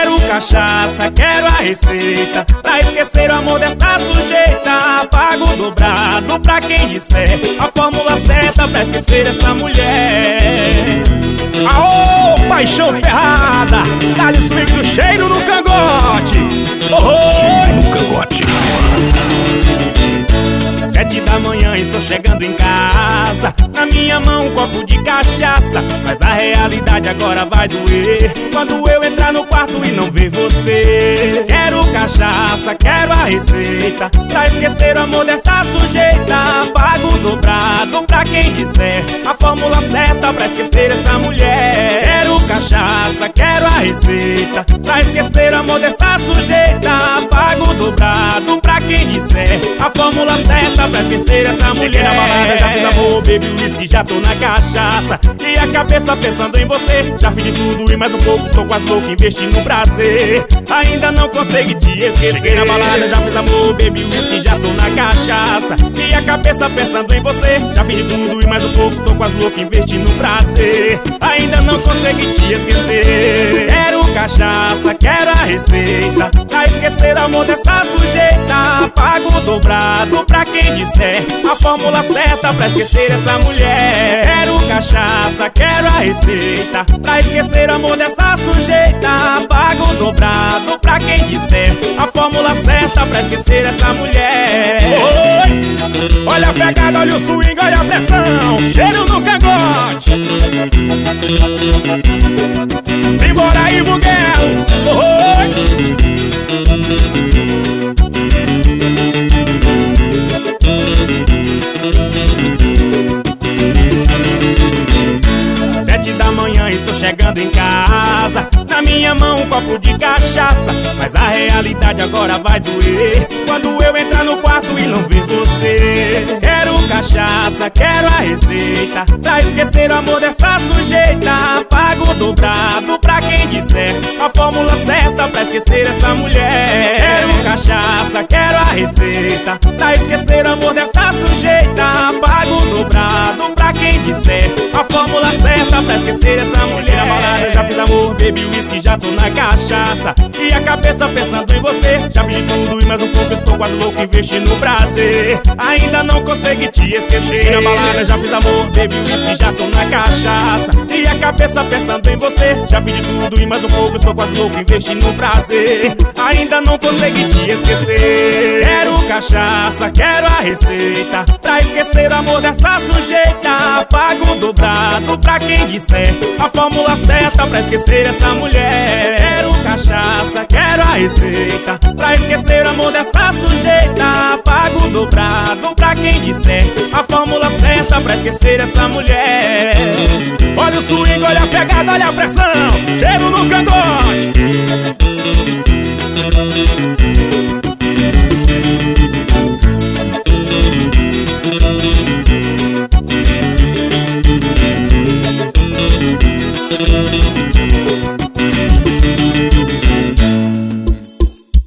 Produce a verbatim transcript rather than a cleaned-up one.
Quero cachaça, quero a receita pra esquecer o amor dessa sujeita. Pago dobrado pra quem disser a fórmula certa pra esquecer essa mulher. Aô, paixão ferrada, dá-lhe swing do cheiro no cangote. Oh, cheiro no cangote. Sete da manhã estou chegando em casa, na minha mão um copo de cachaça. Mas a realidade agora vai doer quando eu entrar no quarto e não ver você. Quero cachaça, quero a receita pra esquecer o amor dessa sujeita. Pago dobrado pra quem disser a fórmula certa pra esquecer essa mulher. Quero cachaça, quero a receita pra esquecer o amor dessa sujeita. Pago dobrado pra quem disser a fórmula certa pra esquecer essa mulher. Cheguei na balada, já fiz amor, bebi uísque, já tô na cachaça e a cabeça pensando em você. Já fiz de tudo e mais um pouco, estou quase louco, investindo no prazer. Ainda não consegui te esquecer. Cheguei na balada, já fiz amor, bebi uísque, já tô na cachaça e a cabeça pensando em você. Já fiz de tudo e mais um pouco, estou quase louco, investindo no prazer. Ainda não consegui te esquecer. Quero cachaça, quero a receita pra esquecer o amor dessa sujeita. Pago dobrado pra quem disser a fórmula certa pra esquecer essa mulher. Quero cachaça, quero a receita pra esquecer o amor dessa sujeita. Pago dobrado pra quem disser a fórmula certa pra esquecer essa mulher. Oi! Olha a pegada, olha o swing, olha a pressão, cheiro no cangote. Simbora aí, Buguelo. Oi! Sete da manhã estou chegando em casa, na minha mão um copo de cachaça. Mas a realidade agora vai doer quando eu entrar no quarto e não ver você. Quero cachaça, quero a receita pra esquecer o amor dessa sujeita. Pago dobrado pra quem disser a fórmula certa pra esquecer essa mulher. Quero cachaça, quero a receita pra esquecer o amor dessa sujeita. Pago dobrado pra quem disser a fórmula certa pra esquecer essa mulher. Na balada já fiz amor, bebi uísque, já tô na cachaça e a cabeça pensando em você. Já fiz de tudo e mais um pouco, estou quase louco, investindo no prazer. Ainda não consegui te esquecer. Na balada já fiz amor, bebi uísque, já tô na cachaça e a cabeça pensando em você. Já fiz de tudo e mais um pouco, estou quase louco, investindo no prazer. Ainda não consegui te esquecer. Quero cachaça, quero a receita pra esquecer o amor dessa sujeita. Pago dobrado pra quem disser a fórmula certa pra esquecer essa mulher. Quero cachaça, quero a receita pra esquecer o amor dessa sujeita. Pago dobrado pra quem disser a fórmula certa pra esquecer essa mulher. Olha o swing, olha a pegada, olha a pressão, cheiro no canto.